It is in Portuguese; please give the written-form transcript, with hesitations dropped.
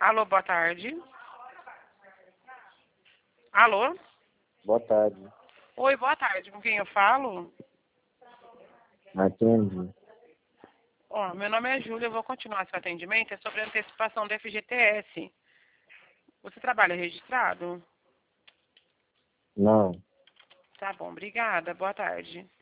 Alô, boa tarde. Alô? Boa tarde. Oi, boa tarde. Com quem eu falo? Atende. Ó, meu nome é Júlia, eu vou continuar seu atendimento. É sobre a antecipação do FGTS. Você trabalha registrado? Não. Tá bom, obrigada. Boa tarde.